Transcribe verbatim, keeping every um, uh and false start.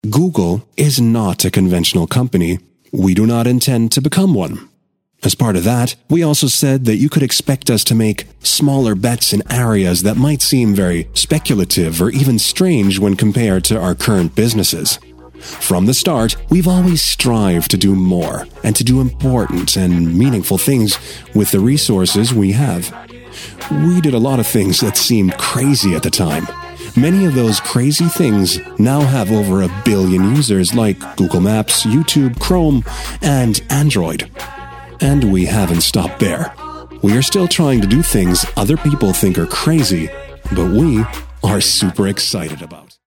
Google is not a conventional company. We do not intend to become one. As part of that, we also said that you could expect us to make smaller bets in areas that might seem very speculative or even strange when compared to our current businesses. From the start, we've always strived to do more and to do important and meaningful things with the resources we have. We did a lot of things that seemed crazy at the time. Many of those crazy things now have over a billion users like Google Maps, YouTube, Chrome, and Android. And we haven't stopped there. We are still trying to do things other people think are crazy, but we are super excited about.